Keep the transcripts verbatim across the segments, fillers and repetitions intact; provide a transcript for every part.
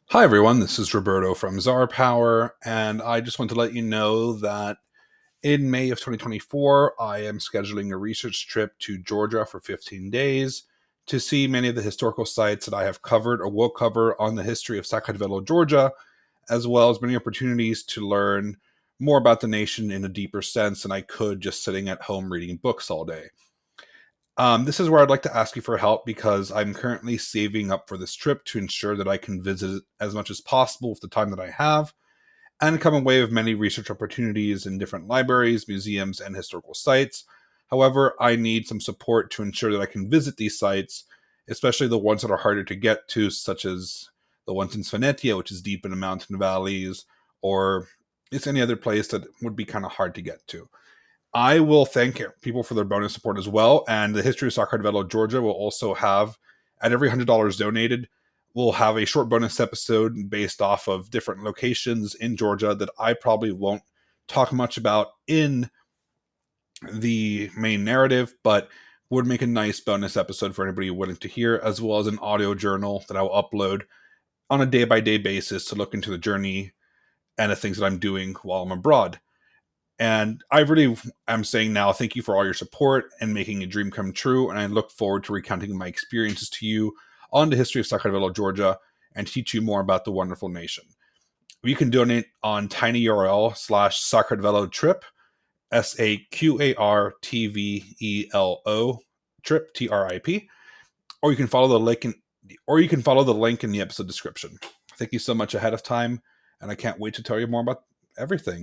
Hi everyone, this is Roberto from Czar Power, and I just want to let you know that in May of twenty twenty-four, I am scheduling a research trip to Georgia for fifteen days to see many of the historical sites that I have covered or will cover on the history of Sacramento, Georgia, as well as many opportunities to learn more about the nation in a deeper sense than I could just sitting at home reading books all day. Um, this is where I'd like to ask you for help because I'm currently saving up for this trip to ensure that I can visit as much as possible with the time that I have and come away with many research opportunities in different libraries, museums, and historical sites. However, I need some support to ensure that I can visit these sites, especially the ones that are harder to get to, such as the ones in Svenetia, which is deep in the mountain valleys, or it's any other place that would be kind of hard to get to. I will thank people for their bonus support as well, and the History of Sacramento, Georgia will also have, at every one hundred dollars donated, we'll have a short bonus episode based off of different locations in Georgia that I probably won't talk much about in the main narrative, but would make a nice bonus episode for anybody willing to hear, as well as an audio journal that I will upload on a day-by-day basis to look into the journey and the things that I'm doing while I'm abroad. And I really am saying now, thank you for all your support and making a dream come true. And I look forward to recounting my experiences to you on the history of Sacramento, Georgia, and teach you more about the wonderful nation. You can donate on tinyurl slash Sacramento trip, S A Q A R T V E L O, trip, T R I P, or you can follow the link in, or you can follow the link in the episode description. Thank you so much ahead of time, and I can't wait to tell you more about everything.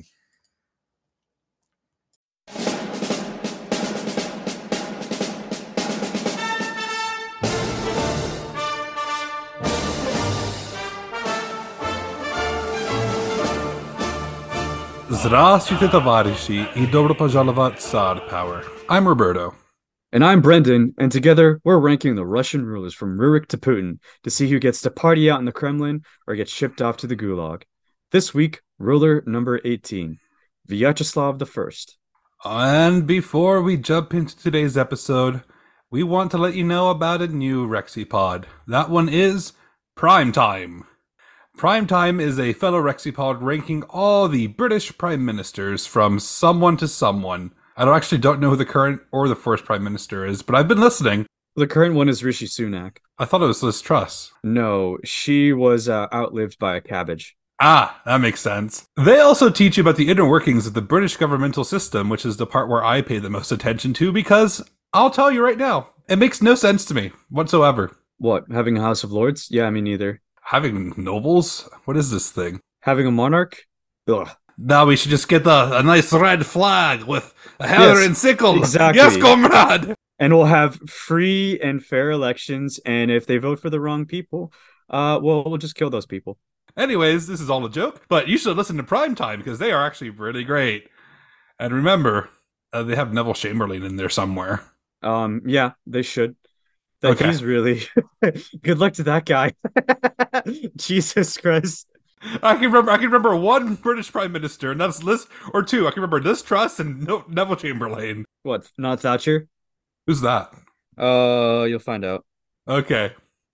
Здравствуйте, товарищи, и добро пожаловать в Czar Power. I'm Roberto. And I'm Brendan, and together we're ranking the Russian rulers from Rurik to Putin to see who gets to party out in the Kremlin or gets shipped off to the Gulag. This week, ruler number eighteen, Vyacheslav the First. And before we jump into today's episode, we want to let you know about a new Rexipod. That one is Primetime. Primetime is a fellow Rexipod ranking all the British Prime Ministers from someone to someone. I don't actually don't know who the current or the first Prime Minister is, but I've been listening. The current one is Rishi Sunak. I thought it was Liz Truss. No, she was uh, outlived by a cabbage. Ah, that makes sense. They also teach you about the inner workings of the British governmental system, which is the part where I pay the most attention to, because I'll tell you right now, it makes no sense to me whatsoever. What, having a House of Lords? Yeah, me neither. Having nobles? What is this thing? Having a monarch? Ugh. Now we should just get a, a nice red flag with a hammer Yes, and sickle. exactly. Yes, comrade! And we'll have free and fair elections, and if they vote for the wrong people, uh, well, we'll just kill those people. Anyways, this is all a joke, but you should listen to Primetime because they are actually really great. And remember, uh, they have Neville Chamberlain in there somewhere. Um, yeah, they should. That Okay. He's really good luck to that guy. Jesus Christ. I can remember. I can remember one British Prime Minister, and that's Liz, or two. I can remember Liz Truss and no, Neville Chamberlain. What? Not Thatcher? Who's that? Uh, you'll find out. Okay.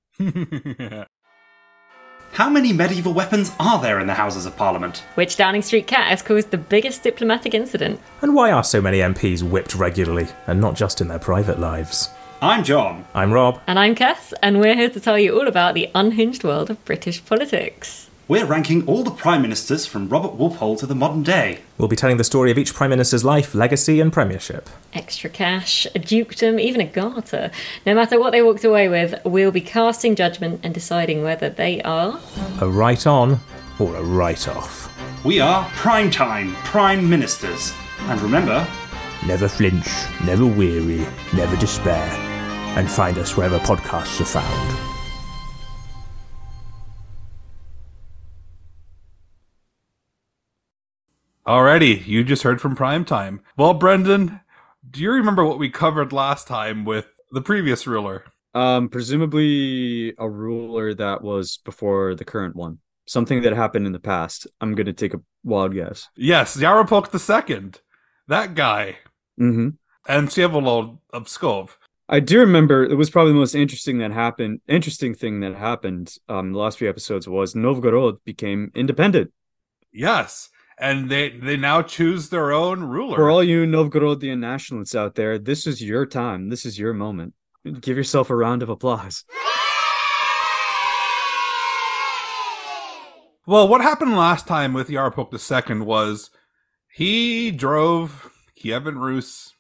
How many medieval weapons are there in the Houses of Parliament? Which Downing Street cat has caused the biggest diplomatic incident? And why are so many M Ps whipped regularly, and not just in their private lives? I'm John. I'm Rob. And I'm Cass, and we're here to tell you all about the unhinged world of British politics. We're ranking all the Prime Ministers from Robert Walpole to the modern day. We'll be telling the story of each Prime Minister's life, legacy and premiership. Extra cash, a dukedom, even a garter. No matter what they walked away with, we'll be casting judgment and deciding whether they are... A write-on or a write-off. We are Primetime Prime Ministers. And remember... Never flinch, never weary, never despair. And find us wherever podcasts are found. Alrighty, you just heard from Primetime. Well, Brendan, do you remember what we covered last time with the previous ruler? Um, presumably a ruler that was before the current one. Something that happened in the past. I'm going to take a wild guess. Yes, Yaropolk the Second. That guy. Mm-hmm. And Vsevolod of Pskov. I do remember it was probably the most interesting that happened. Interesting thing that happened. Um, the last few episodes was Novgorod became independent. Yes, and they they now choose their own ruler. For all you Novgorodian nationalists out there, this is your time. This is your moment. Give yourself a round of applause. Well, what happened last time with Yarpok the Second was he drove Kievan Rus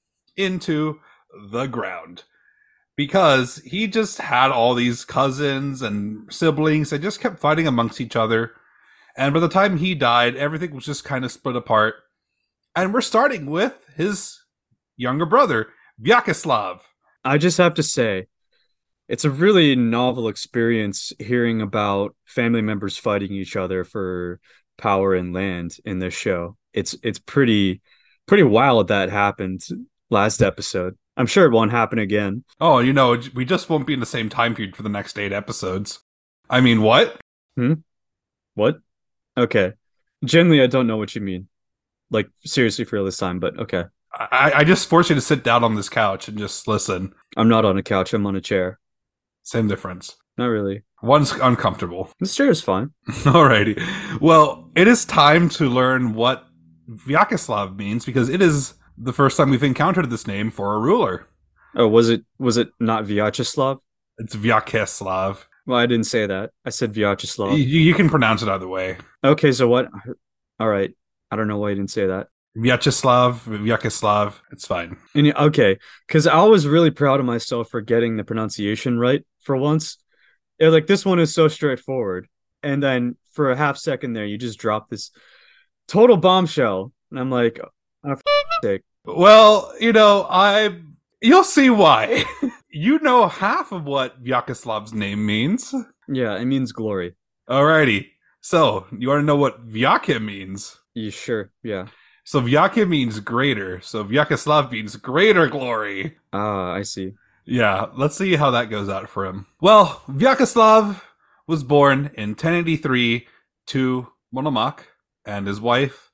into the ground because he just had all these cousins and siblings that just kept fighting amongst each other. And by the time he died, everything was just kind of split apart. And we're starting with his younger brother, Vyacheslav. I just have to say, it's a really novel experience hearing about family members fighting each other for power and land in this show. It's it's pretty pretty wild that happened last episode. I'm sure it won't happen again. Oh, you know, we just won't be in the same time period for the next eight episodes. I mean, what? Hmm? What? Okay. Generally, I don't know what you mean. Like, seriously for this time, but okay. I, I just force you to sit down on this couch and just listen. I'm not on a couch, I'm on a chair. Same difference. Not really. One's uncomfortable. This chair is fine. Alrighty. Well, it is time to learn what Vyacheslav means because it is the first time we've encountered this name for a ruler. Oh, was it was it not Vyacheslav? It's Vyacheslav. Well, I didn't say that. I said Vyacheslav. You, you can pronounce it either way. Okay, so what? All right. I don't know why you didn't say that. Vyacheslav, Vyacheslav, it's fine. And, okay, because I was really proud of myself for getting the pronunciation right for once. It, like, this one is so straightforward. And then for a half second there, you just drop this total bombshell. And I'm like, oh, for sake. Well, you know, I... You'll see why. You know half of what Vyacheslav's name means. Yeah, it means glory. Alrighty. So, you want to know what Vyakhe means? You sure? Yeah. So Vyakhe means greater. So Vyacheslav means greater glory. Ah, I see. Yeah, let's see how that goes out for him. Well, Vyacheslav was born in ten eighty-three to Monomakh and his wife,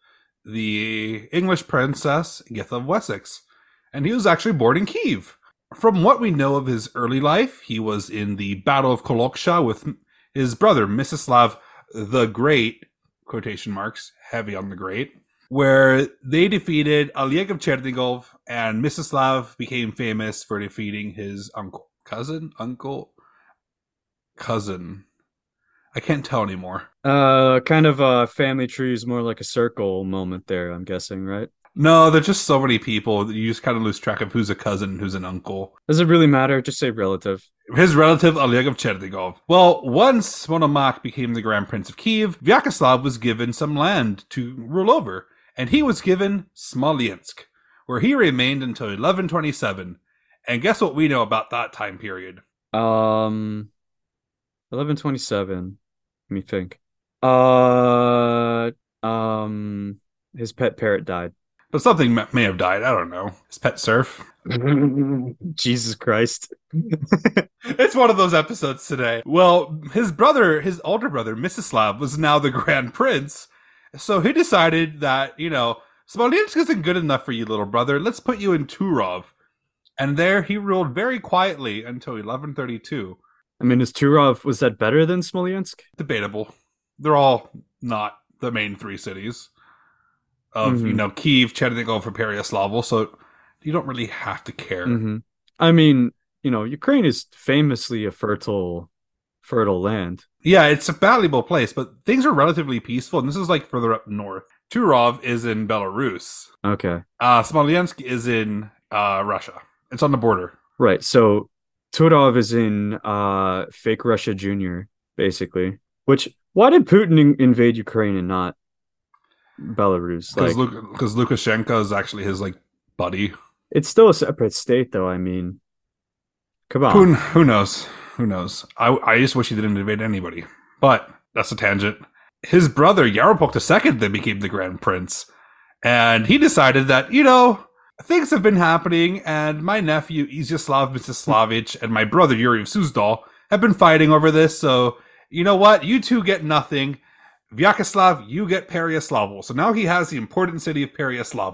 the English princess Githa of Wessex. And he was actually born in Kiev. From what we know of his early life, he was in the Battle of Koloksha with his brother, Mstislav the Great, quotation marks, heavy on the great, where they defeated Oleg of Chernigov, and Mstislav became famous for defeating his uncle. Cousin? Uncle? Cousin. I can't tell anymore. Uh, kind of a family tree is more like a circle moment there, I'm guessing, right? No, there's just so many people that you just kind of lose track of who's a cousin and who's an uncle. Does it really matter? Just say relative. His relative, Oleg of Chernigov. Well, once Monomakh became the Grand Prince of Kiev, Vyacheslav was given some land to rule over, and he was given Smolensk, where he remained until eleven twenty-seven. And guess what we know about that time period? Um, eleven twenty-seven. Let me think. Uh, um, his pet parrot died. But something may have died. I don't know. His pet serf. Jesus Christ. It's one of those episodes today. Well, his brother, his older brother, Mstislav, was now the Grand Prince. So he decided that, you know, Smolensk isn't good enough for you, little brother. Let's put you in Turov. And there he ruled very quietly until eleven thirty-two. I mean, is Turov, was that better than Smolensk? Debatable. They're all not the main three cities of, mm-hmm. you know, Kiev, Chernigov, and Pereyaslav, so you don't really have to care. Mm-hmm. I mean, you know, Ukraine is famously a fertile, fertile land. Yeah, it's a valuable place, but things are relatively peaceful, and this is like further up north. Turov is in Belarus. Okay. Uh, Smolensk is in uh, Russia. It's on the border. Right, so Turov is in uh, fake Russia Junior, basically. Which, why did Putin in- invade Ukraine and not Belarus? Because like, Lu- Lukashenko is actually his, like, buddy. It's still a separate state, though, I mean. Come on. Who, who knows? Who knows? I, I just wish he didn't invade anybody. But that's a tangent. His brother, Yaropolk the Second, then became the Grand Prince. And he decided that, you know, things have been happening, and my nephew, Izyaslav Mstislavich, and my brother, Yuri of Suzdal, have been fighting over this, so, you know what? You two get nothing. Vyacheslav, you get Pereyaslav. So now he has the important city of Pereyaslav.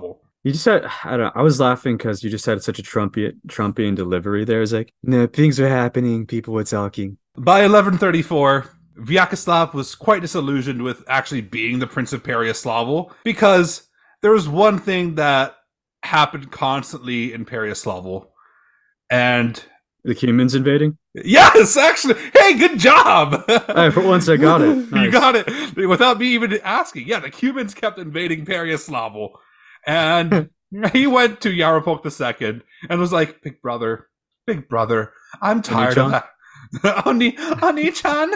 You just said, I don't know, I was laughing because you just had such a Trumpian, Trumpian delivery there. It's like, no, things were happening, people were talking. By eleven thirty-four, Vyacheslav was quite disillusioned with actually being the Prince of Peryaslavel, because there was one thing that happened constantly in Peryaslavel, and The humans invading? yes, actually, hey, good job! Hey, for once I got it. Nice. You got it without me even asking. Yeah, the Cumans kept invading Peryaslavel, and he went to Yarapok the Second and was like, "Big brother, big brother, I'm tired of that." Oni, Oni-chan,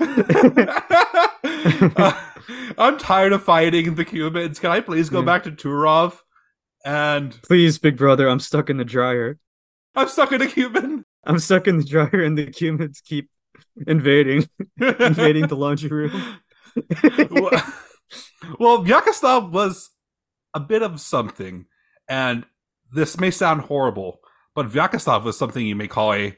uh, I'm tired of fighting the Cumans. Can I please go Yeah. back to Turov? And Please, big brother, I'm stuck in the dryer. I'm stuck in a Cuman. I'm stuck in the dryer and the humans keep invading, invading the laundry room. well, well, Vyacheslav was a bit of something, and this may sound horrible, but Vyacheslav was something you may call a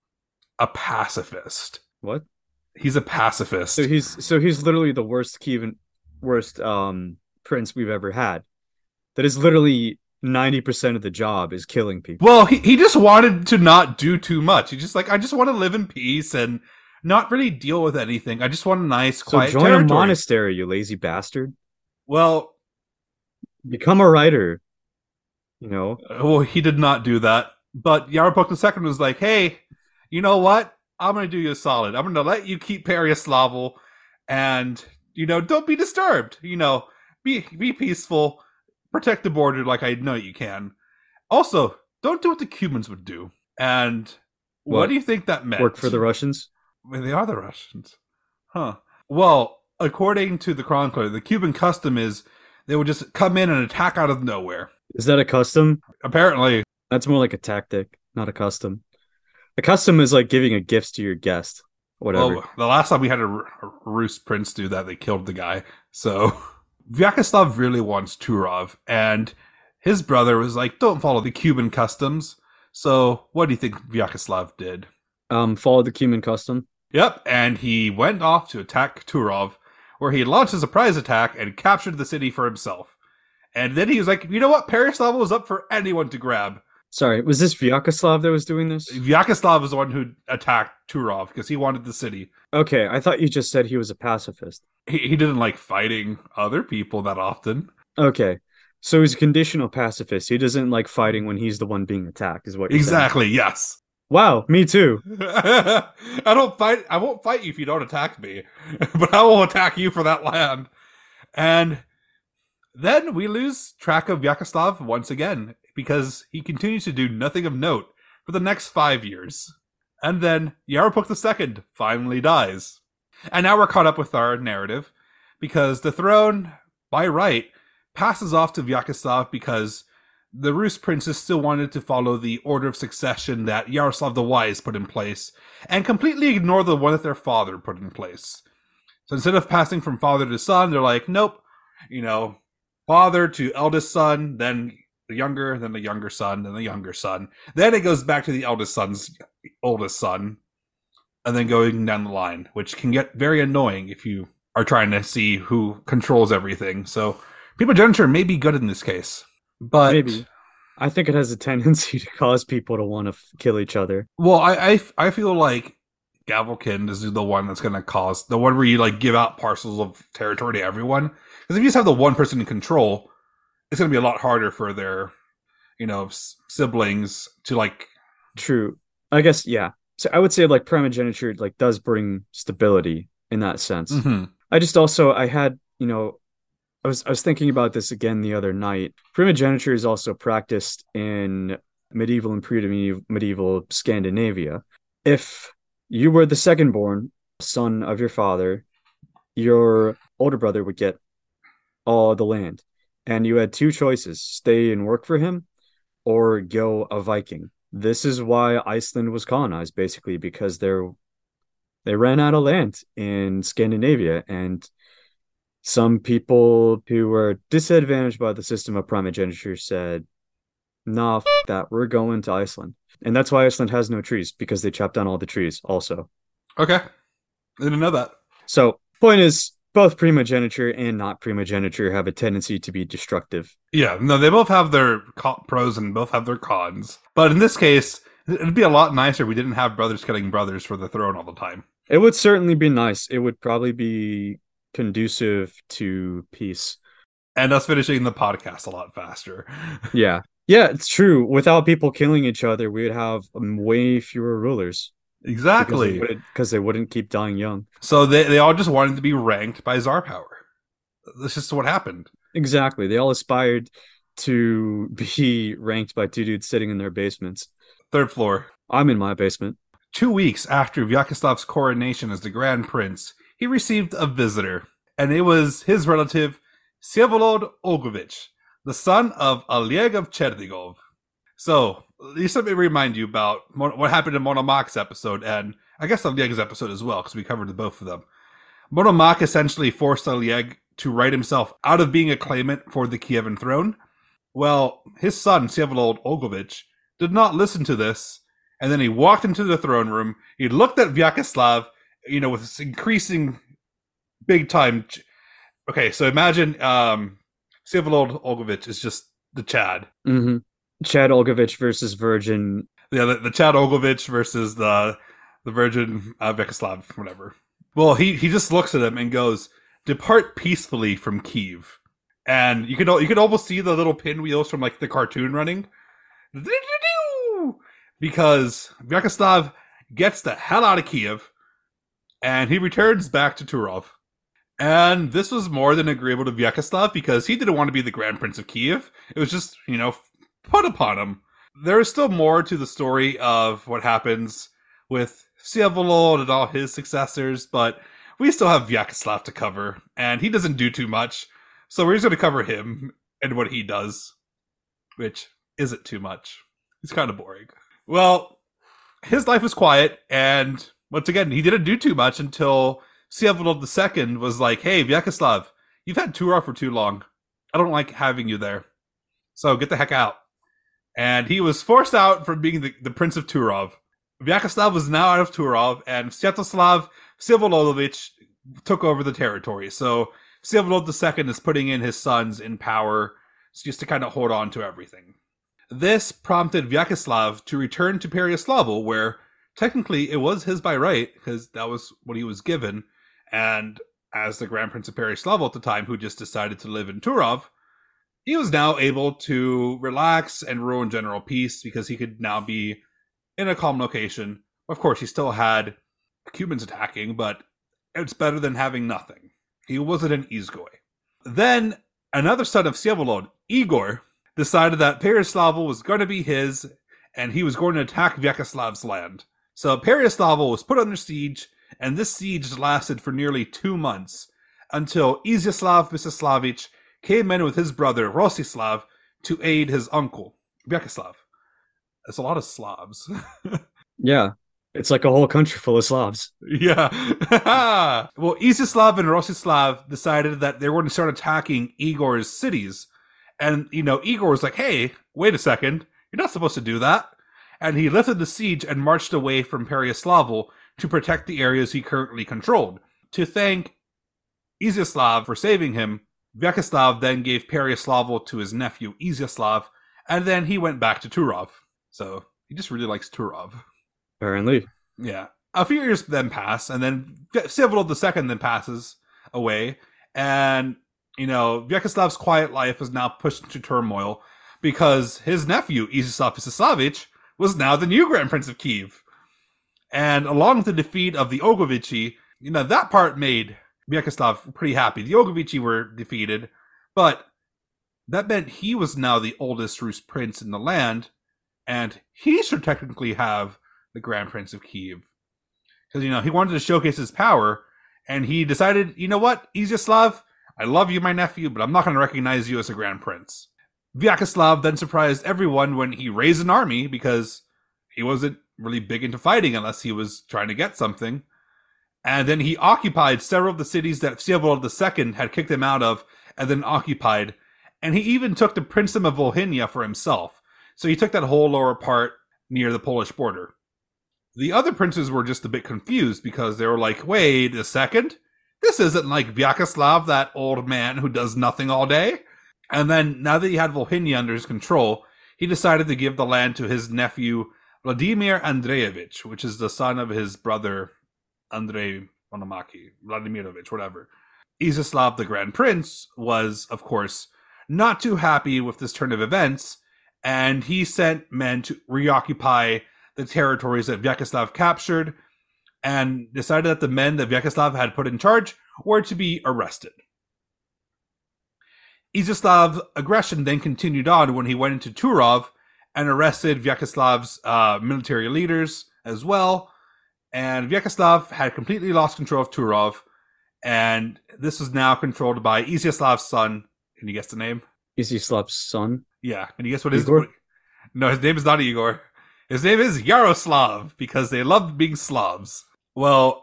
a pacifist. What? He's a pacifist. So he's so he's literally the worst Kievan, worst um prince we've ever had. That is literally ninety percent of the job is killing people. Well, he, he just wanted to not do too much. He just like, I just want to live in peace and not really deal with anything. I just want a nice, So quiet join territory. a monastery, you lazy bastard. Well, Become a writer. You know, well, he did not do that. But Yarapok the Second was like, hey, you know what? I'm going to do you a solid. I'm going to let you keep Peryaslavel and, you know, don't be disturbed. You know, be be peaceful. Protect the border like I know you can. Also, don't do what the Cubans would do. And what, What? do you think that meant? work for the Russians. Well, they are the Russians. Huh. Well, according to the chronicler, the Cuban custom is they would just come in and attack out of nowhere. Is that a custom? Apparently. That's more like a tactic, not a custom. A custom is like giving a gift to your guest. Whatever. Well, the last time we had a, R- a Rus prince do that, they killed the guy. So Vyacheslav really wants Turov, and his brother was like, don't follow the Cuban customs. So what do you think Vyacheslav did? Um, follow the Cuban custom. Yep, and he went off to attack Turov, where he launched a surprise attack and captured the city for himself. And then he was like, you know what? Peryaslav was up for anyone to grab. Sorry, was this Vyacheslav that was doing this? Vyacheslav was the one who attacked Turov because he wanted the city. Okay, I thought you just said he was a pacifist. He, he didn't like fighting other people that often. Okay, so he's a conditional pacifist. He doesn't like fighting when he's the one being attacked, is what you're saying. Exactly, yes. Wow, me too. I don't fight. I won't fight you if you don't attack me, but I will attack you for that land. And then we lose track of Vyacheslav once again because he continues to do nothing of note for the next five years. And then Yarapok the Second finally dies. And now we're caught up with our narrative because the throne, by right, passes off to Vyacheslav because the Rus princes still wanted to follow the order of succession that Yaroslav the Wise put in place and completely ignore the one that their father put in place. So instead of passing from father to son, they're like, nope, you know, father to eldest son, then the younger, then the younger son, then the younger son. Then it goes back to the eldest son's oldest son, and then going down the line, which can get very annoying if you are trying to see who controls everything. So primogeniture may be good in this case. But Maybe. I think it has a tendency to cause people to want to f- kill each other. well, I, I I feel like Gavelkind is the one that's going to cause the one where you like give out parcels of territory to everyone. Because if you just have the one person in control, it's going to be a lot harder for their, you know, s- siblings to like. True. I guess, yeah. So I would say like primogeniture like does bring stability in that sense. Mhm. I just also I had, you know, I was I was thinking about this again the other night. Primogeniture is also practiced in medieval and pre-medieval Scandinavia. If you were the second-born son of your father, your older brother would get all the land, and you had two choices: stay and work for him, or go a Viking. This is why Iceland was colonized, basically, because they're they ran out of land in Scandinavia, and some people who were disadvantaged by the system of primogeniture said, nah, f- that, we're going to Iceland. And that's why Iceland has no trees, because they chopped down all the trees also. Okay, I didn't know that. So, point is, both primogeniture and not primogeniture have a tendency to be destructive. Yeah, no, they both have their co- pros and both have their cons. But in this case, it'd be a lot nicer if we didn't have brothers killing brothers for the throne all the time. It would certainly be nice. It would probably be conducive to peace. And us finishing the podcast a lot faster. Yeah. Yeah, it's true. Without people killing each other, we would have way fewer rulers. Exactly. Because they, because they wouldn't keep dying young. So they, they all just wanted to be ranked by Tsar power. That's just what happened. Exactly. They all aspired to be ranked by two dudes sitting in their basements. Third floor. I'm in my basement. Two weeks after Vyakislav's coronation as the Grand Prince, he received a visitor, and it was his relative, Vsevolod Olgovich, the son of Oleg of Cherdigov. So, Lisa, let me remind you about what happened in Monomach's episode, and I guess Oleg's episode as well, because we covered both of them. Monomach essentially forced Oleg to write himself out of being a claimant for the Kievan throne. Well, his son, Vsevolod Olgovich, did not listen to this, and then he walked into the throne room. He looked at Vyacheslav, you know, with this increasing big time. Ch- okay, so imagine um, Vsevolod Olgovich is just the Chad. Mm-hmm. Chad Olgovich versus Virgin. Yeah, the, the Chad Olgovich versus the the Virgin uh, Vyacheslav, whatever. Well, he, he just looks at him and goes, "Depart peacefully from Kiev." And you can you can almost see the little pinwheels from like the cartoon running. Because Vyacheslav gets the hell out of Kiev, and he returns back to Turov. And this was more than agreeable to Vyacheslav, because he didn't want to be the Grand Prince of Kiev. It was just, you know, put upon him. There is still more to the story of what happens with Vsevolod and all his successors, but we still have Vyacheslav to cover, and he doesn't do too much. So we're just going to cover him and what he does, which isn't too much. It's kind of boring. Well, his life was quiet, and once again, he didn't do too much until Vsevolod the Second was like, "Hey, Vyacheslav, you've had Turov for too long. I don't like having you there. So get the heck out." And he was forced out from being the, the Prince of Turov. Vyacheslav was now out of Turov, and Sviatoslav Vsevolodovich took over the territory. So Vsevolod the Second is putting in his sons in power just to kind of hold on to everything. This prompted Vyacheslav to return to Peryaslavo, where technically it was his by right, because that was what he was given. And as the Grand Prince of Peryaslavo at the time, who just decided to live in Turov, he was now able to relax and rule in general peace, because he could now be in a calm location. Of course, he still had Cubans attacking, but it's better than having nothing. He wasn't an Izgoy. Then another son of Vsevolod, Igor, decided that Peryaslavo was going to be his, and he was going to attack Vyacheslav's land. So Peryaslavo was put under siege, and this siege lasted for nearly two months, until Izyaslav Mstislavich came in with his brother Rostislav to aid his uncle, Vyacheslav. That's a lot of Slavs. Yeah, it's like a whole country full of Slavs. Yeah. Well, Izyaslav and Rostislav decided that they were going to start attacking Igor's cities. And, you know, Igor was like, "Hey, wait a second. You're not supposed to do that." And he lifted the siege and marched away from Peryaslavo to protect the areas he currently controlled. To thank Izyaslav for saving him, Vyacheslav then gave Peryaslavo to his nephew Izyaslav, and then he went back to Turov. So he just really likes Turov. Apparently. Yeah. A few years then pass, and then Vsevolod the Second then passes away, and you know, Vyacheslav's quiet life is now pushed into turmoil because his nephew, Izyaslav Mstislavich, was now the new Grand Prince of Kiev. And along with the defeat of the Ogovichi, you know, that part made Vyacheslav pretty happy. The Ogovichi were defeated, but that meant he was now the oldest Rus prince in the land, and he should technically have the Grand Prince of Kiev. Because, you know, he wanted to showcase his power, and he decided, you know what, Izyaslav, I love you, my nephew, but I'm not going to recognize you as a Grand Prince. Vyacheslav then surprised everyone when he raised an army, because he wasn't really big into fighting unless he was trying to get something. And then he occupied several of the cities that Vsevolod the Second had kicked him out of, and then occupied. And he even took the Princedom of Volhynia for himself. So he took that whole lower part near the Polish border. The other princes were just a bit confused, because they were like, "Wait a second, this isn't like Vyacheslav, that old man who does nothing all day. And then, now that he had Volhynia under his control, he decided to give the land to his nephew, Vladimir Andreevich, which is the son of his brother, Andrei Monomaki, Vladimirovich, whatever. Iziaslav, the Grand Prince, was, of course, not too happy with this turn of events, and he sent men to reoccupy the territories that Vyacheslav captured, and decided that the men that Vyacheslav had put in charge were to be arrested. Iziaslav's aggression then continued on when he went into Turov and arrested Vyacheslav's uh, military leaders as well. And Vyacheslav had completely lost control of Turov, and this was now controlled by Iziaslav's son. Can you guess the name? Iziaslav's son? Yeah. Can you guess what his Igor? name? No, his name is not Igor. His name is Yaroslav, because they loved being Slavs. Well,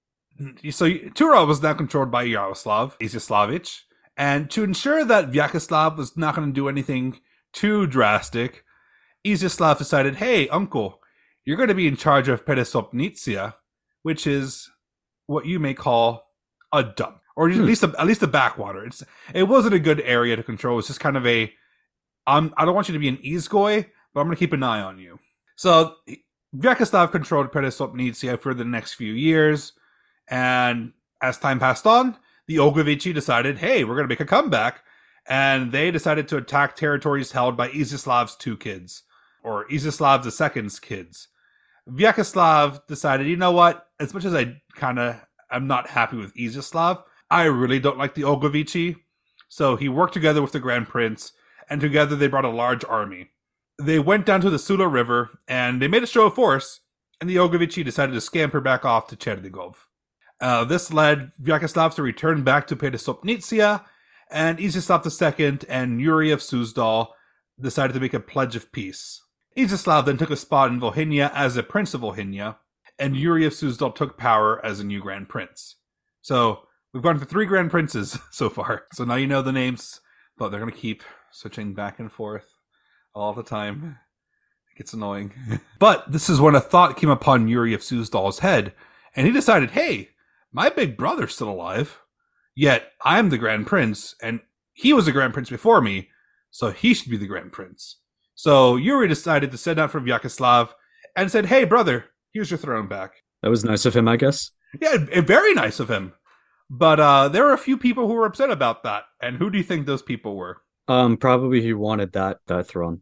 so Turov was now controlled by Yaroslav Iziaslavich, and to ensure that Vyacheslav was not going to do anything too drastic, Iziaslav decided, hey, uncle, you're going to be in charge of Peresopnitsia, which is what you may call a dump, or at Hmm. least a, at least a backwater. It's it wasn't a good area to control. It's just kind of a, um, I don't want you to be an Izgoy, but I'm going to keep an eye on you. So Vyacheslav controlled Peresopnitsia for the next few years, and as time passed on, the Ogovichi decided, hey, we're going to make a comeback, and they decided to attack territories held by Iziaslav's two kids, or Iziaslav the Second's kids. Vyacheslav decided, you know what, as much as I kind of am not happy with Iziaslav, I really don't like the Ogovichi, so he worked together with the Grand Prince, and together they brought a large army. They went down to the Sula River, and they made a show of force, and the Ogovichi decided to scamper back off to Chernigov. Uh, this led Vyacheslav to return back to Peresopnitsia, and Iziaslav the Second and Yuri of Suzdal decided to make a pledge of peace. Iziaslav then took a spot in Volhynia as a prince of Volhynia, and Yuri of Suzdal took power as a new Grand Prince. So, we've gone for three Grand Princes so far. So now you know the names, but they're going to keep switching back and forth all the time. It gets annoying. But this is when a thought came upon Yuri of Suzdal's head, and he decided, hey, my big brother's still alive, yet I'm the Grand Prince, and he was the Grand Prince before me, so he should be the Grand Prince. So Yuri decided to send out for Vyacheslav and said, hey, brother, here's your throne back. That was nice of him, I guess. Yeah, it, very nice of him. But uh, there were a few people who were upset about that. And who do you think those people were? Um, probably he wanted that that throne.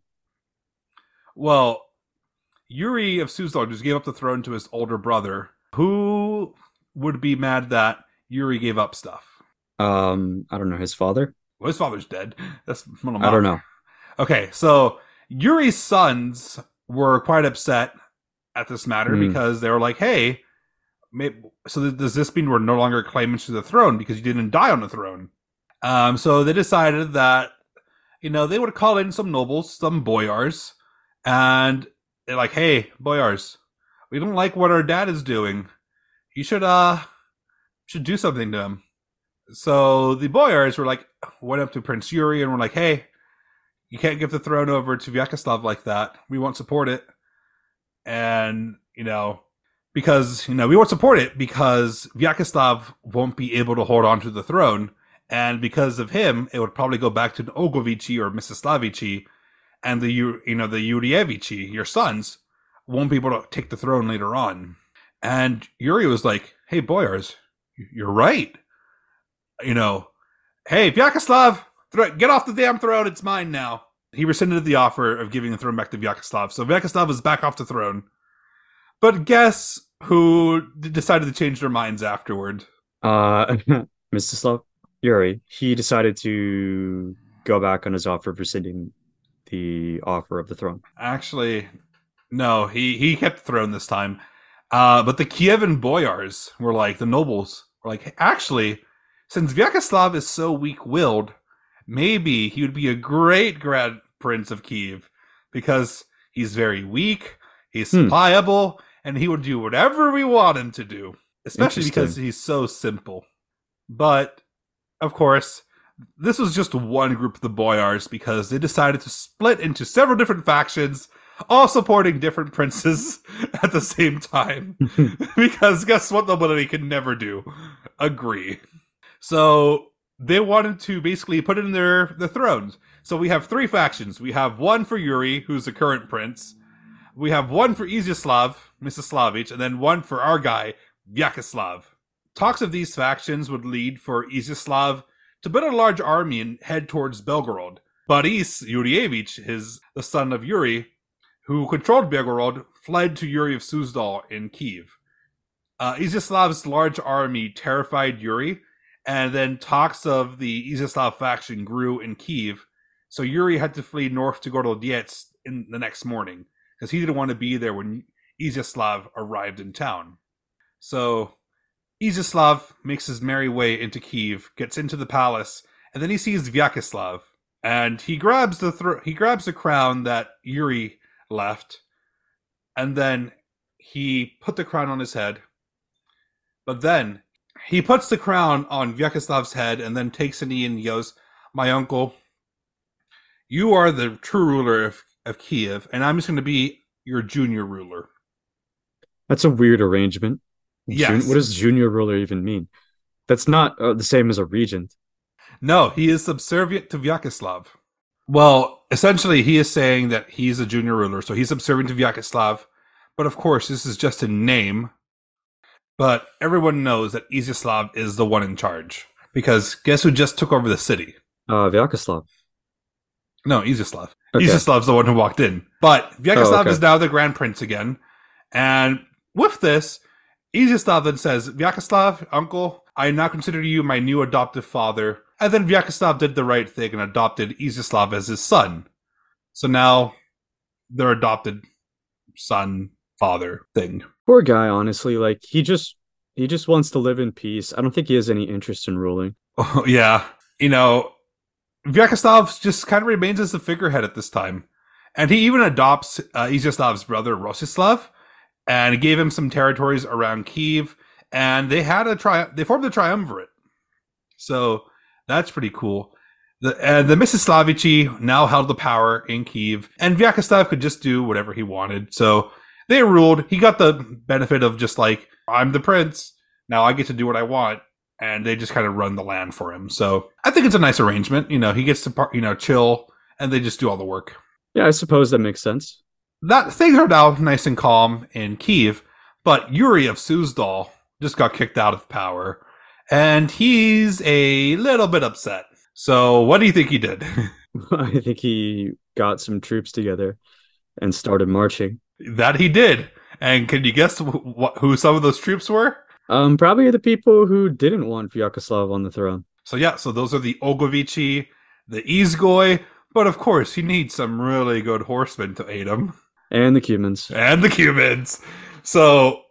Well, Yuri of Suzdal just gave up the throne to his older brother, who would be mad that Yuri gave up stuff. Um, I don't know, his father? Well, his father's dead. That's I don't know. Okay, so Yuri's sons were quite upset at this matter Hmm. because they were like, hey, maybe, so th- does this mean we're no longer claimants to the throne because you didn't die on the throne? Um, so they decided that, you know, they would call in some nobles, some boyars, and they're like, hey, boyars, we don't like what our dad is doing. You should, uh, should do something to him. So the boyars were like, went up to Prince Yuri and were like, hey, you can't give the throne over to Vyacheslav like that. We won't support it. And, you know, because, you know, we won't support it because Vyacheslav won't be able to hold on to the throne. And because of him, it would probably go back to the Ogovichi or Mstislavichi, and the, you know, the Yurievichi, your sons, won't be able to take the throne later on. And Yuri was like, hey, boyars, you're right. You know, hey, Vyacheslav, th- get off the damn throne. It's mine now. He rescinded the offer of giving the throne back to Vyacheslav. So Vyacheslav was back off the throne. But guess who d- decided to change their minds afterward? Uh, Mstislav? Yuri. He decided to go back on his offer of rescinding the offer of the throne. Actually, no, he, he kept the throne this time. Uh, but the Kievan boyars were like, the nobles were like, actually, since Vyacheslav is so weak-willed, maybe he would be a great Grand Prince of Kiev because he's very weak, he's Hmm. pliable, and he would do whatever we want him to do, especially Interesting. because he's so simple. But, of course, this was just one group of the boyars because they decided to split into several different factions, all supporting different princes at the same time. Because guess what nobility can never do? Agree. So they wanted to basically put it in their the thrones. So we have three factions. We have one for Yuri, who's the current prince. We have one for Iziaslav, Mstislavic, and then one for our guy, Vyacheslav. Talks of these factions would lead for Iziaslav to build a large army and head towards Belgorod. Boris Yurievich, his the son of Yuri, who controlled Belgorod, fled to Yuri of Suzdal in Kiev. Uh, Iziaslav's large army terrified Yuri, and then talks of the Iziaslav faction grew in Kiev, so Yuri had to flee north to Gorodietsk in the next morning, because he didn't want to be there when Iziaslav arrived in town. So Iziaslav makes his merry way into Kiev, gets into the palace, and then he sees Vyacheslav, and he grabs the thro- he grabs the crown that Yuri left, and then he put the crown on his head. But then he puts the crown on Vyacheslav's head and then takes a knee and he goes, "My uncle, you are the true ruler of, of Kiev, and I'm just going to be your junior ruler." That's a weird arrangement. Yes. Jun- what does junior ruler even mean? That's not uh, the same as a regent. No, he is subservient to Vyacheslav. Well, essentially, he is saying that he's a junior ruler, so he's subservient to Vyacheslav. But of course, this is just a name. But everyone knows that Iziaslav is the one in charge. Because guess who just took over the city? Uh, Vyacheslav. No, Iziaslav. Okay. Iziaslav's the one who walked in. But Vyacheslav Oh, okay. is now the Grand Prince again. And with this, Iziaslav then says, "Vyacheslav, uncle, I now consider you my new adoptive father." And then Vyacheslav did the right thing and adopted Iziaslav as his son. So now they're adopted son, father thing. Poor guy, honestly. Like he just he just wants to live in peace. I don't think he has any interest in ruling. Oh, yeah. You know, Vyacheslav just kind of remains as the figurehead at this time. And he even adopts uh, Iziaslav's brother, Rostislav, and gave him some territories around Kiev. And they had a tri- they formed a triumvirate. So that's pretty cool. The, uh, the Mstislavici now held the power in Kiev, and Vyacheslav could just do whatever he wanted. So they ruled. He got the benefit of just like, I'm the prince. Now I get to do what I want. And they just kind of run the land for him. So I think it's a nice arrangement. You know, he gets to, par- you know, chill, and they just do all the work. Yeah, I suppose that makes sense. That things are now nice and calm in Kiev, but Yuri of Suzdal just got kicked out of power, and he's a little bit upset. So what do you think he did? I think he got some troops together and started marching. That he did. And can you guess wh- wh- who some of those troops were? Um, probably the people who didn't want Vyacheslav on the throne. So yeah, so those are the Ogovici, the Izgoy, but of course he needs some really good horsemen to aid him. And the Cumans. And the Cumans. So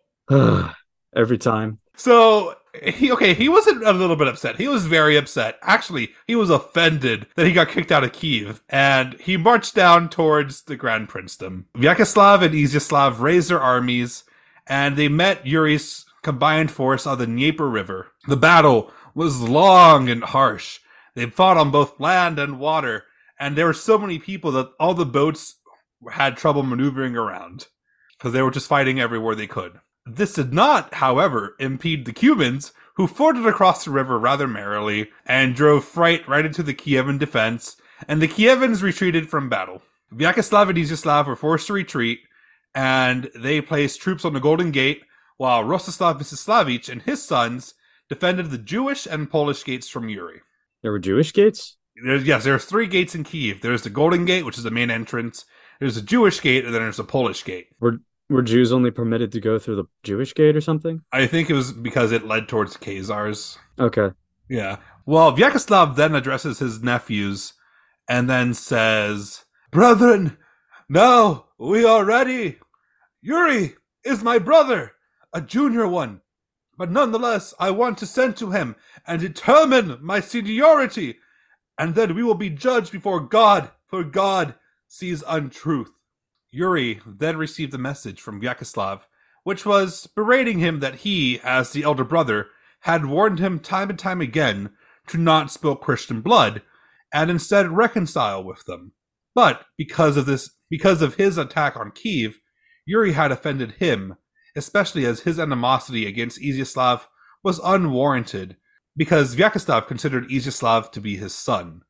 Every time. So he okay, he wasn't a little bit upset. He was very upset. Actually, he was offended that he got kicked out of Kiev, and he marched down towards the Grand Princedom. Vyacheslav and Iziaslav raised their armies, and they met Yuri's combined force on the Dnieper River. The battle was long and harsh. They fought on both land and water, and there were so many people that all the boats had trouble maneuvering around because they were just fighting everywhere they could. This did not, however, impede the Cumans, who forded across the river rather merrily and drove fright right into the Kievan defense, and the Kievans retreated from battle. Vyacheslav and Iziaslav were forced to retreat, and they placed troops on the Golden Gate, while Rostislav Mstislavic and his sons defended the Jewish and Polish gates from Yuri. There were Jewish gates? There's, yes, there's three gates in Kiev. There's the Golden Gate, which is the main entrance. There's a Jewish gate, and then there's a Polish gate. Were were Jews only permitted to go through the Jewish gate or something? I think it was because it led towards Khazars. Okay. Yeah. Well, Vyacheslav then addresses his nephews and then says, "Brethren, now we are ready. Yuri is my brother, a junior one. But nonetheless, I want to send to him and determine my seniority, and then we will be judged before God, for God sees untruth." Yuri then received a message from Vyacheslav, which was berating him that he, as the elder brother, had warned him time and time again to not spill Christian blood, and instead reconcile with them. But because of this, because of his attack on Kiev, Yuri had offended him, especially as his animosity against Iziaslav was unwarranted. because Vyacheslav considered Iziaslav to be his son.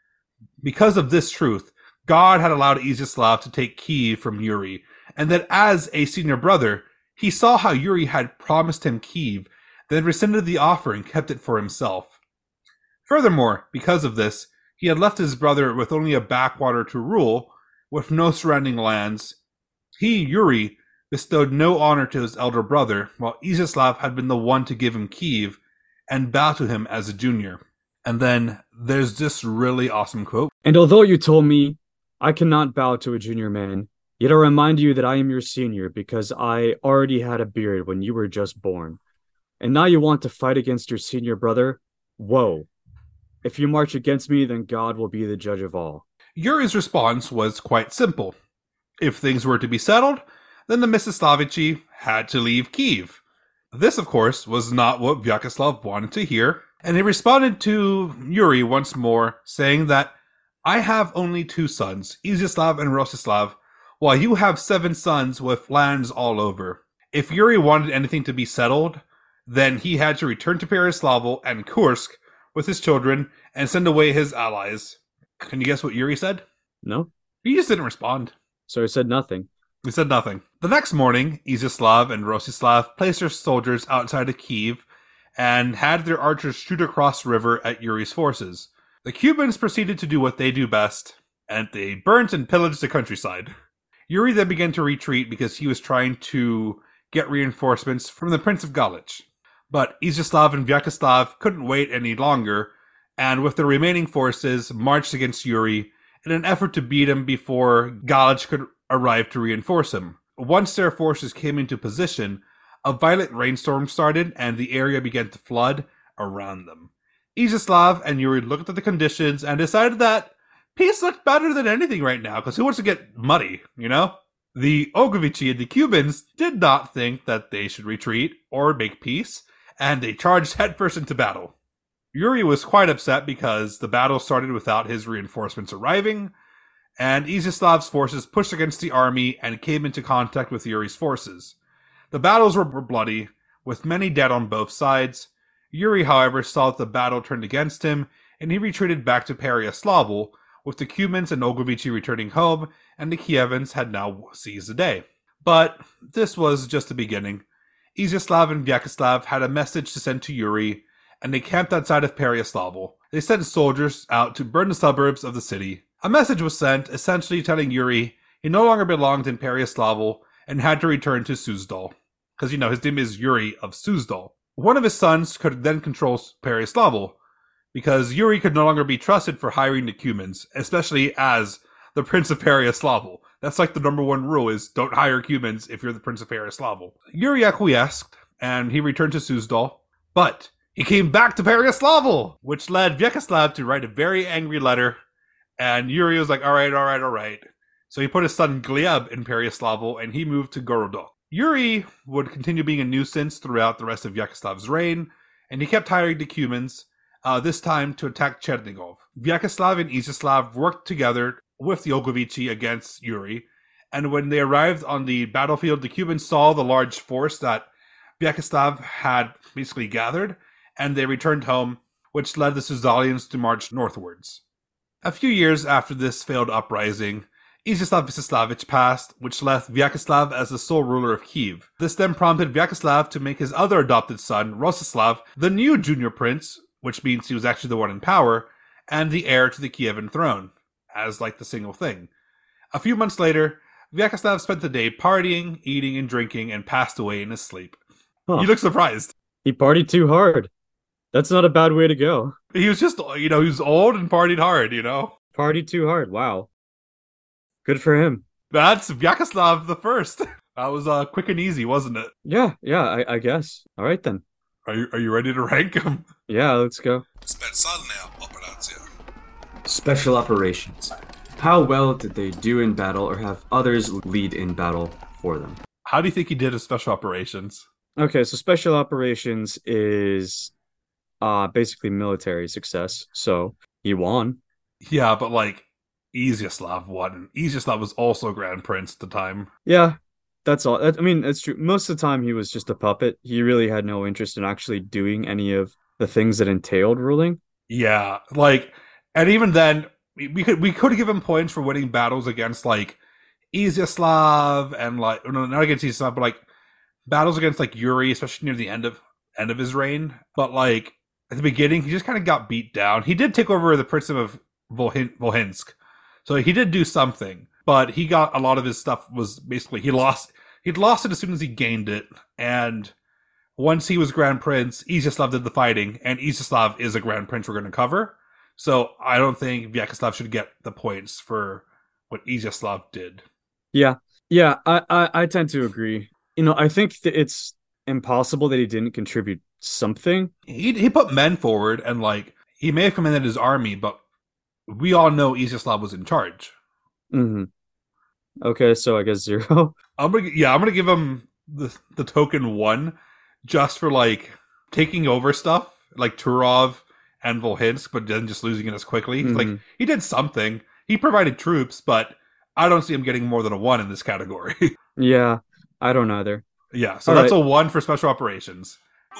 Because of this truth, God had allowed Iziaslav to take Kiev from Yuri, and that as a senior brother, he saw how Yuri had promised him Kiev, then rescinded the offer and kept it for himself. Furthermore, because of this, he had left his brother with only a backwater to rule, with no surrounding lands. He, Yuri, bestowed no honor to his elder brother, while Iziaslav had been the one to give him Kiev and bow to him as a junior. And then there's this really awesome quote. And although you told me I cannot bow to a junior man, yet I remind you that I am your senior because I already had a beard when you were just born. And now you want to fight against your senior brother? Whoa. If you march against me, then God will be the judge of all. Yuri's response was quite simple. If things were to be settled, then the Mstislavichi had to leave Kiev. This, of course, was not what Vyacheslav wanted to hear, and he responded to Yuri once more, saying that, I have only two sons, Iziaslav and Rostislav, while you have seven sons with lands all over. If Yuri wanted anything to be settled, then he had to return to Peryaslavo and Kursk with his children and send away his allies. Can you guess what Yuri said? No? He just didn't respond. So he said nothing. He said nothing. The next morning, Iziaslav and Rostislav placed their soldiers outside of Kiev and had their archers shoot across the river at Yuri's forces. The Cubans proceeded to do what they do best, and they burnt and pillaged the countryside. Yuri then began to retreat because he was trying to get reinforcements from the Prince of Galich. But Iziaslav and Vyacheslav couldn't wait any longer, and with the remaining forces marched against Yuri in an effort to beat him before Galich could arrive to reinforce him. Once their forces came into position, a violent rainstorm started and the area began to flood around them. Iziaslav and Yuri looked at the conditions and decided that peace looked better than anything right now, because who wants to get muddy, you know? The Ogovichi and the Cubans did not think that they should retreat or make peace, and they charged headfirst into battle. Yuri was quite upset because the battle started without his reinforcements arriving, and Iziaslav's forces pushed against the army and came into contact with Yuri's forces. The battles were bloody, with many dead on both sides. Yuri, however, saw that the battle turned against him, and he retreated back to Peryaslavo, with the Cumans and Ogovichi returning home, and the Kievans had now seized the day. But this was just the beginning. Iziaslav and Vyacheslav had a message to send to Yuri, and they camped outside of Peryaslavo. They sent soldiers out to burn the suburbs of the city. A message was sent, essentially telling Yuri he no longer belonged in Peryaslavo and had to return to Suzdal. Because, you know, his name is Yuri of Suzdal. One of his sons could then control Peryaslavo, because Yuri could no longer be trusted for hiring the Cumans, especially as the Prince of Peryaslavo. That's like the number one rule is don't hire Cumans if you're the Prince of Peryaslavo. Yuri acquiesced, and he returned to Suzdal, but he came back to Peryaslavo, which led Vyacheslav to write a very angry letter, and Yuri was like, alright, alright, alright. So he put his son Gleb in Peryaslavo, and he moved to Gorodok. Yuri would continue being a nuisance throughout the rest of Vyacheslav's reign, and he kept hiring the Cumans, uh, this time to attack Chernigov. Vyacheslav and Iziaslav worked together with the Ogovichi against Yuri, and when they arrived on the battlefield, the Cumans saw the large force that Vyacheslav had basically gathered, and they returned home, which led the Suzdalians to march northwards. A few years after this failed uprising, Iziaslav Mstislavich passed, which left Vyacheslav as the sole ruler of Kiev. This then prompted Vyacheslav to make his other adopted son, Rostislav, the new junior prince, which means he was actually the one in power, and the heir to the Kievan throne, as like the single thing. A few months later, Vyacheslav spent the day partying, eating, and drinking, and passed away in his sleep. Huh. You look surprised. He partied too hard. That's not a bad way to go. He was just, you know, he was old and partied hard, you know? Partied too hard, wow. Good for him. That's Vyacheslav the First. That was uh, quick and easy, wasn't it? Yeah, yeah, I, I guess. All right, then. Are you, are you ready to rank him? Yeah, let's go. Special operations. How well did they do in battle or have others lead in battle for them? How do you think he did his special operations? Okay, so special operations is uh basically military success. So he won. Yeah, but like Iziaslav won. Iziaslav was also Grand Prince at the time. Yeah, that's all. I mean, that's true. Most of the time he was just a puppet. He really had no interest in actually doing any of the things that entailed ruling. Yeah, like, and even then, we, we could we could have given points for winning battles against like Iziaslav and like no, not against Iziaslav, but like battles against like Yuri, especially near the end of end of his reign. But like at the beginning, he just kind of got beat down. He did take over the Prince of Volhin- Volhinsk, so he did do something. But he got a lot of his stuff was basically he lost. He'd lost it as soon as he gained it, and once he was Grand Prince, Iziaslav did the fighting, and Iziaslav is a Grand Prince we're going to cover. So I don't think Vyacheslav should get the points for what Iziaslav did. Yeah, yeah, I, I, I tend to agree. You know, I think that it's impossible that he didn't contribute something. He he put men forward, and like he may have commanded his army, but we all know Iziaslav was in charge. Mm-hmm. Okay, so I guess zero. I'm gonna yeah, I'm gonna give him the the token one, just for like taking over stuff like Turov and Volhinsk, but then just losing it as quickly. Mm-hmm. Like he did something. He provided troops, but I don't see him getting more than a one in this category. Yeah, I don't either. Yeah, so All that's right. a one for special operations.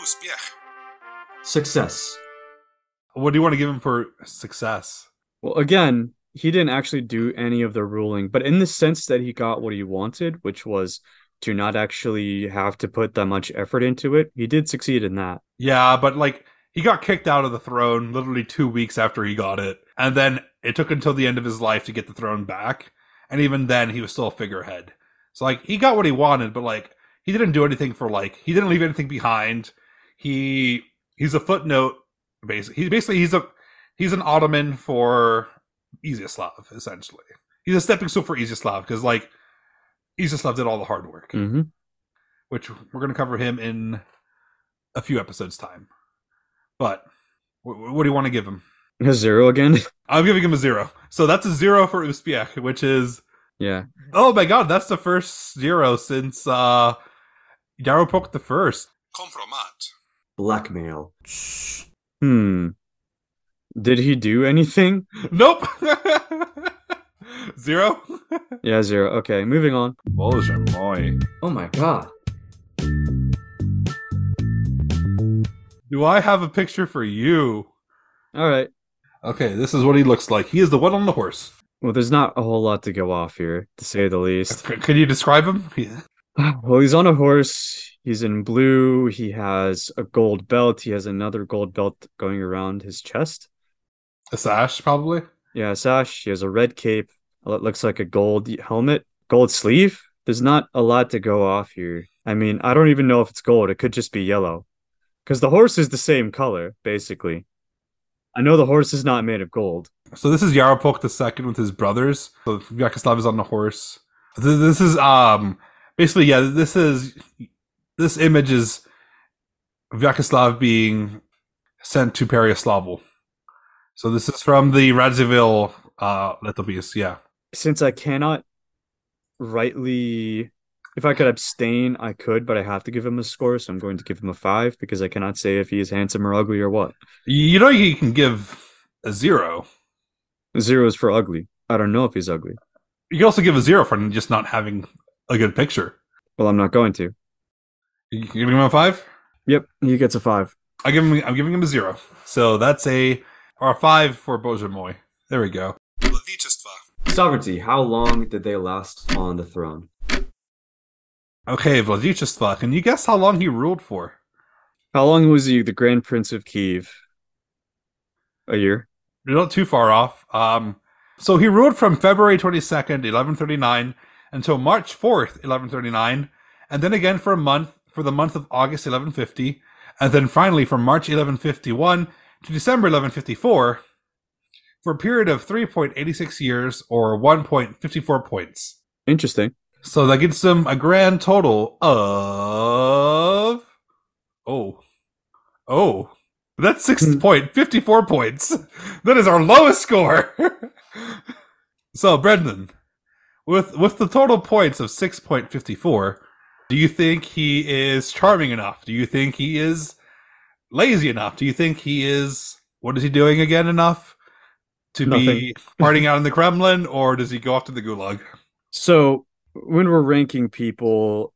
Success. What do you want to give him for success? Well, again, he didn't actually do any of the ruling, but in the sense that he got what he wanted, which was to not actually have to put that much effort into it, he did succeed in that. Yeah, but like he got kicked out of the throne literally two weeks after he got it, and then it took until the end of his life to get the throne back, and even then he was still a figurehead. So like he got what he wanted, but like he didn't do anything for like he didn't leave anything behind. He he's a footnote. Basically, he's basically he's a he's an Ottoman for Iziaslav, essentially. He's a stepping stone for Iziaslav because like Iziaslav did all the hard work, Mm-hmm. which we're going to cover him in a few episodes time. But wh- what do you want to give him? A zero again? I'm giving him a zero. So that's a zero for Uzbek, which is Yeah. oh my god, that's the first zero since uh Yaropok the First. Compromat. Blackmail. Hmm. Did he do anything? Nope. Zero. Yeah, zero. Okay, moving on. Bоже moj. Oh my god. Do I have a picture for you? All right. Okay, this is what he looks like. He is the one on the horse. Well, there's not a whole lot to go off here, to say the least. C- Can you describe him? Well, he's on a horse. He's in blue. He has a gold belt. He has another gold belt going around his chest. A sash, probably. Yeah, a sash. He has a red cape. It looks like a gold helmet. Gold sleeve. There's not a lot to go off here. I mean, I don't even know if it's gold. It could just be yellow. Because the horse is the same color, basically. I know the horse is not made of gold. So this is Yaropok the Second with his brothers. So Vyacheslav is on the horse. Th- This is um basically yeah. This is this image is Vyacheslav being sent to Peryaslavel. So this is from the Radziwill uh, Letopius. Yeah. Since I cannot rightly... If I could abstain, I could, but I have to give him a score, so I'm going to give him a five, because I cannot say if he is handsome or ugly or what. You know you can give a zero. Zero is for ugly. I don't know if he's ugly. You can also give a zero for just not having a good picture. Well, I'm not going to. You giving him a five? Yep, he gets a five. I give him. I'm giving him a zero. So that's a or a five for Bojamoy. There we go. Sovereignty. How long did they last on the throne? Okay, Vladichistva. Can you guess how long he ruled for? How long was he the Grand Prince of Kiev? A year? You're not too far off. Um, so he ruled from February twenty-second, eleven thirty-nine, until March fourth, eleven thirty-nine, and then again for a month, for the month of August, eleven fifty, and then finally from March eleven fifty-one to December eleven fifty-four, for a period of three point eight six years, or one point five four points. Interesting. So that gives him a grand total of... Oh. Oh. That's six point five four points. That is our lowest score. So, Brendan, with with the total points of six point five four, do you think he is charming enough? Do you think he is lazy enough? Do you think he is, what is he doing again, enough to Nothing. be partying out in the Kremlin, or does he go off to the Gulag? So, when we're ranking people,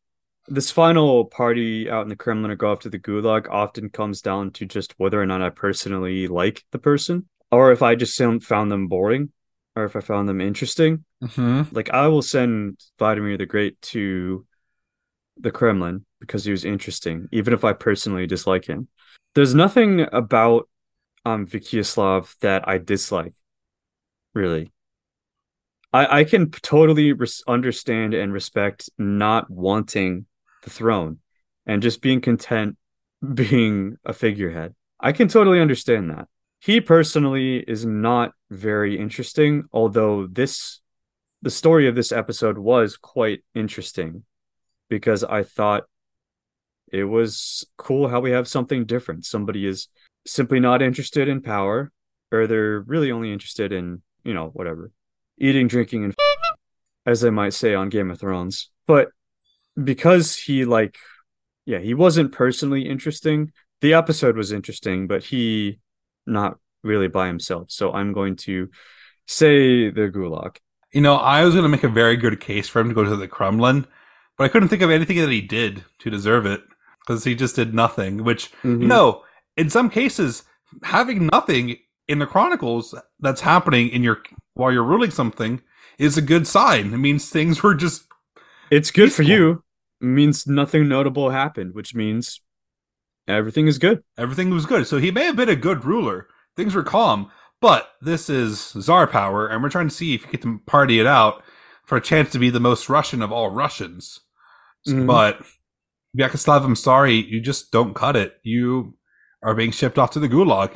this final party out in the Kremlin or go off to the Gulag often comes down to just whether or not I personally like the person, or if I just found them boring, or if I found them interesting. Mm-hmm. Like, I will send Vladimir the Great to the Kremlin because he was interesting, even if I personally dislike him. There's nothing about um Vyacheslav that I dislike, really. I, I can totally res- understand and respect not wanting the throne and just being content being a figurehead. I can totally understand that. He personally is not very interesting, although this the story of this episode was quite interesting because I thought it was cool how we have something different. Somebody is simply not interested in power, or they're really only interested in, you know, whatever, eating, drinking, and as they might say on Game of Thrones. But because he, like, yeah, he wasn't personally interesting. The episode was interesting, but he not really by himself. So I'm going to say the Gulag. You know, I was going to make a very good case for him to go to the Kremlin, but I couldn't think of anything that he did to deserve it because he just did nothing, which, Mhm. you know, in some cases, having nothing in the Chronicles that's happening in your while you're ruling something is a good sign. It means things were just It's good for peaceful. you. It means nothing notable happened, which means everything is good. Everything was good. So he may have been a good ruler. Things were calm, but this is Tsar power, and we're trying to see if you get to party it out for a chance to be the most Russian of all Russians. Mhm. But Vyacheslav, I'm sorry, you just don't cut it. You are being shipped off to the Gulag.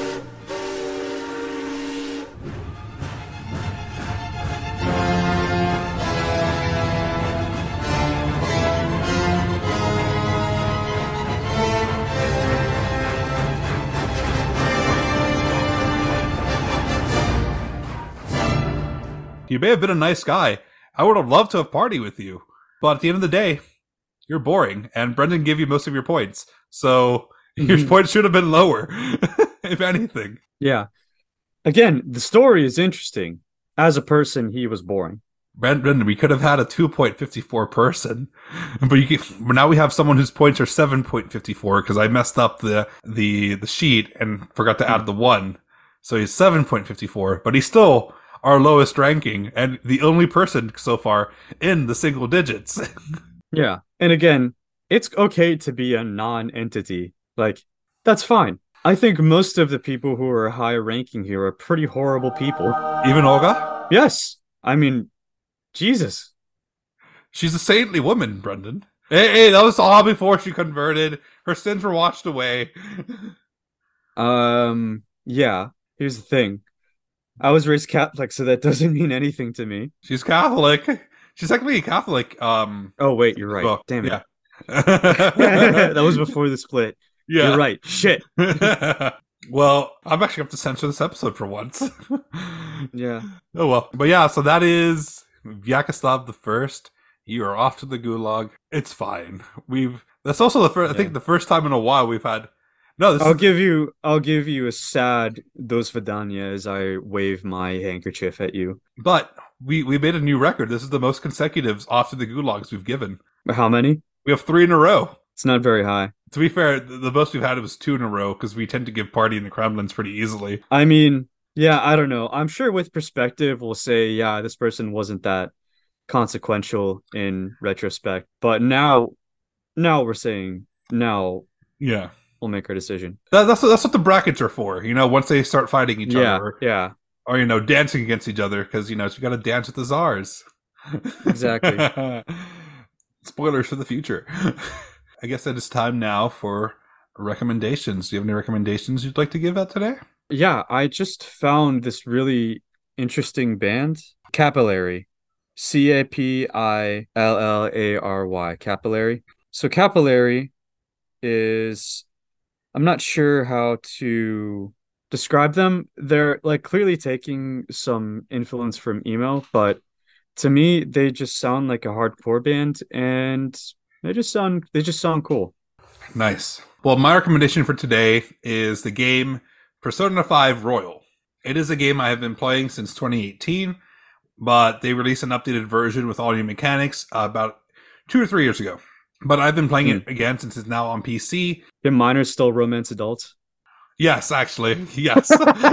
You may have been a nice guy. I would have loved to have partied with you. But at the end of the day, you're boring. And Brendan gave you most of your points. So your Mhm. points should have been lower, if anything. Yeah. Again, the story is interesting. As a person, he was boring. Brendan, we could have had a two point five four person. But you can, but now we have someone whose points are seven point five four because I messed up the, the, the sheet and forgot to add the one. So he's seven point five four, but he's still our lowest ranking and the only person so far in the single digits. Yeah. And again, it's okay to be a non-entity. Like, that's fine. I think most of the people who are high ranking here are pretty horrible people. Even Olga? Yes. I mean, Jesus. She's a saintly woman, Brendan. Hey, hey, that was all before she converted. Her sins were washed away. Um, yeah. Here's the thing. I was raised Catholic, so that doesn't mean anything to me. She's Catholic. She's technically a Catholic. Um, Oh, wait, you're right. well, Damn it. yeah. That was before the split. Yeah. You're right. Shit. Well, I'm actually going to have to censor this episode for once. Yeah. Oh well. But yeah, so that is Vyacheslav the First. You are off to the Gulag. It's fine. We've that's also the first I think Yeah. the first time in a while we've had no this I'll is, give you I'll give you a sad Dos Vidania as I wave my handkerchief at you. but we, we made a new record. This is the most consecutives off to the Gulags we've given. How many? We have three in a row. It's not very high. To be fair, the, the most we've had was two in a row because we tend to give party in the Kremlins pretty easily. I mean, yeah, I don't know. I'm sure with perspective we'll say, yeah, this person wasn't that consequential in retrospect. But now now we're saying now Yeah. we'll make our decision. That, that's, what, that's what the brackets are for, you know, once they start fighting each Yeah, other. Or, yeah. or, you know, dancing against each other because, you know, you got to dance with the czars. Exactly. Spoilers for the future. I guess that it's time now for recommendations. Do you have any recommendations you'd like to give out today? Yeah, I just found this really interesting band, Capillary. C A P I L L A R Y, Capillary. So Capillary is, I'm not sure how to describe them. They're like clearly taking some influence from emo, but to me, they just sound like a hardcore band, and they just sound they just sound cool. Nice. Well, my recommendation for today is the game Persona five Royal. It is a game I have been playing since twenty eighteen, but they released an updated version with all new mechanics uh, about two or three years ago. But I've been playing Hmm. it again since it's now on P C. Can minors still romance adults? Yes, actually. Yes.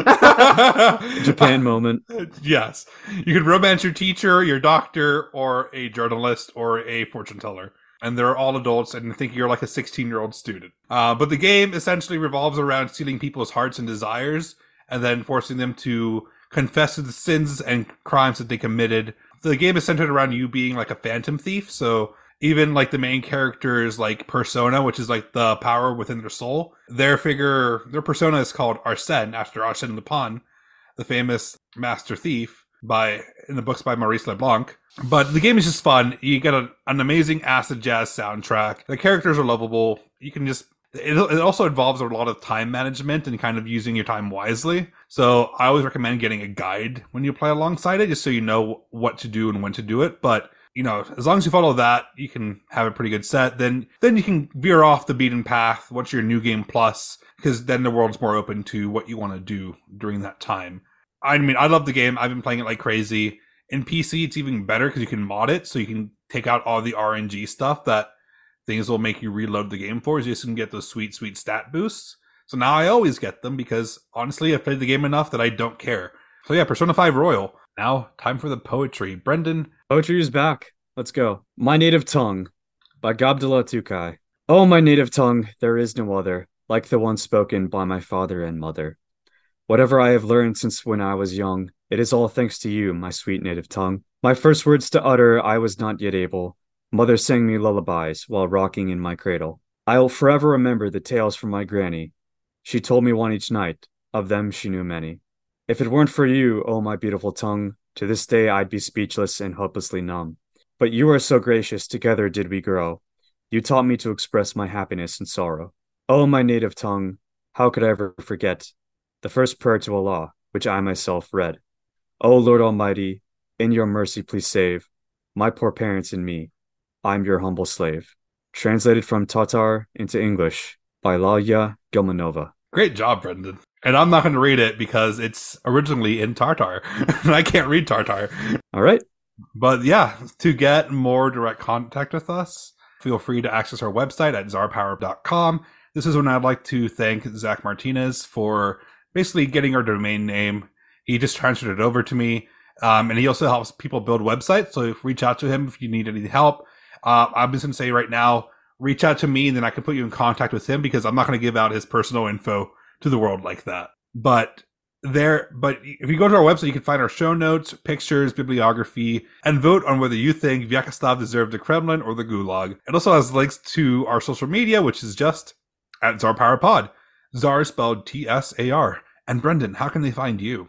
Japan moment. Yes. You can romance your teacher, your doctor, or a journalist, or a fortune teller. And they're all adults, and I think you're like a sixteen-year-old student. Uh, but the game essentially revolves around stealing people's hearts and desires, and then forcing them to confess to the sins and crimes that they committed. The game is centered around you being like a phantom thief, so even like the main character's like persona, which is like the power within their soul, their figure, their persona is called Arsène, after Arsène Lupin, the famous master thief by in the books by Maurice Leblanc. But the game is just fun. You get a, an amazing acid jazz soundtrack. The characters are lovable. You can just it, it also involves a lot of time management and kind of using your time wisely. So I always recommend getting a guide when you play alongside it, just so you know what to do and when to do it. But you know, as long as you follow that, you can have a pretty good set. Then then you can veer off the beaten path once you're New Game Plus, because then the world's more open to what you want to do during that time. I mean, I love the game. I've been playing it like crazy. In P C, it's even better because you can mod it, so you can take out all the R N G stuff that things will make you reload the game for, so you can get those sweet, sweet stat boosts. So now I always get them because, honestly, I've played the game enough that I don't care. So yeah, Persona five Royal. Now, time for the poetry. Brendan. Poetry is back. Let's go. My Native Tongue by Gabdala Tukai. Oh, my native tongue, there is no other, like the one spoken by my father and mother. Whatever I have learned since when I was young, it is all thanks to you, my sweet native tongue. My first words to utter I was not yet able. Mother sang me lullabies while rocking in my cradle. I'll forever remember the tales from my granny. She told me one each night, of them she knew many. If it weren't for you, oh my beautiful tongue, to this day I'd be speechless and hopelessly numb. But you are so gracious, together did we grow. You taught me to express my happiness and sorrow. Oh my native tongue, how could I ever forget the first prayer to Allah, which I myself read? O Lord Almighty, in your mercy please save my poor parents and me. I'm your humble slave. Translated from Tatar into English by Lalya Gilmanova. Great job, Brendan. And I'm not going to read it because it's originally in Tartar. And I can't read Tartar. All right. But yeah, to get more direct contact with us, feel free to access our website at czar power dot com. This is when I'd like to thank Zach Martinez for basically getting our domain name. He just transferred it over to me. Um, and he also helps people build websites. So reach out to him if you need any help. Uh, I'm just going to say right now, reach out to me and then I can put you in contact with him because I'm not going to give out his personal info to the world like that. But there, but if you go to our website, you can find our show notes, pictures, bibliography, and vote on whether you think Vyacheslav deserved the Kremlin or the Gulag. It also has links to our social media, which is just at Tsar Power Pod. Tsar is spelled T S A R. And Brendan, how can they find you?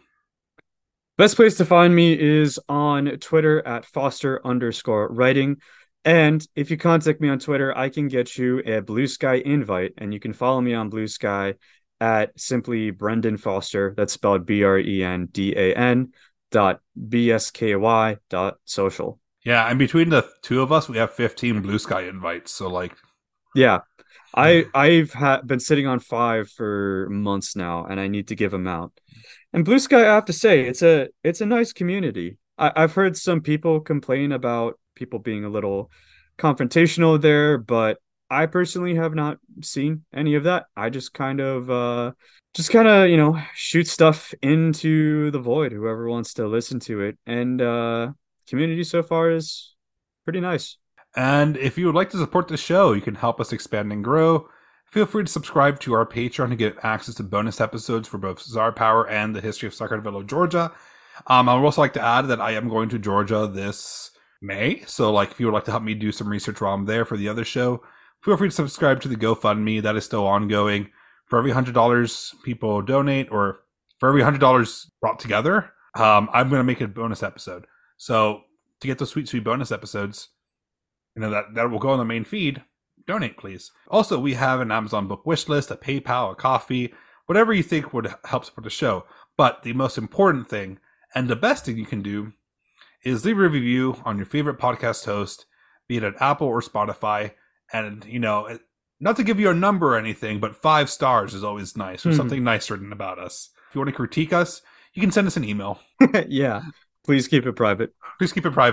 Best place to find me is on Twitter at Foster underscore writing. And if you contact me on Twitter, I can get you a Blue Sky invite, and you can follow me on Blue Sky at simply Brendan Foster. That's spelled B R E N D A N dot B S K Y dot social. Yeah, and between the two of us, we have fifteen Blue Sky invites. So, like, yeah, I I've ha- been sitting on five for months now, and I need to give them out. And Blue Sky, I have to say, it's a it's a nice community. I- I've heard some people complain about people being a little confrontational there, but I personally have not seen any of that. I just kind of uh just kind of, you know, shoot stuff into the void, whoever wants to listen to it. And uh community so far is pretty nice. And if you would like to support the show, you can help us expand and grow. Feel free to subscribe to our Patreon to get access to bonus episodes for both Tsar Power and the history of Sacramento, Georgia. Um, I would also like to add that I am going to Georgia this May. So, like, if you would like to help me do some research while I'm there for the other show, feel free to subscribe to the GoFundMe. That is still ongoing. For every one hundred dollars people donate, or for every one hundred dollars brought together, um, I'm going to make a bonus episode. So, to get those sweet, sweet bonus episodes, you know, that, that will go on the main feed, donate, please. Also, we have an Amazon book wish list, a PayPal, a coffee, whatever you think would help support the show. But the most important thing, and the best thing you can do, is leave a review on your favorite podcast host, be it at Apple or Spotify. And, you know, not to give you a number or anything, but five stars is always nice, or mm-hmm. something nice written about us. If you want to critique us, you can send us an email. Yeah, please keep it private. Please keep it private.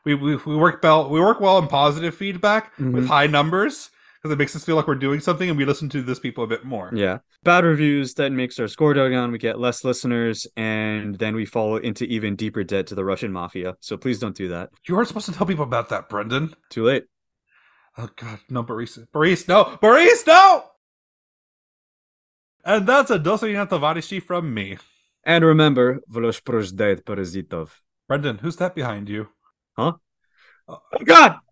we we, we work well. We work well in positive feedback Mhm. with high numbers because it makes us feel like we're doing something, and we listen to this people a bit more. Yeah. Bad reviews, that makes our score go down. We get less listeners, and then we fall into even deeper debt to the Russian mafia. So please don't do that. You weren't supposed to tell people about that, Brendan. Too late. Oh God, no, Boris, Boris, no, Boris, no. And that's a Dostoyevsky Tovarishi from me. And remember, Volosh Prozdeit Parazitov. Brendan, who's that behind you? Huh? Oh, God!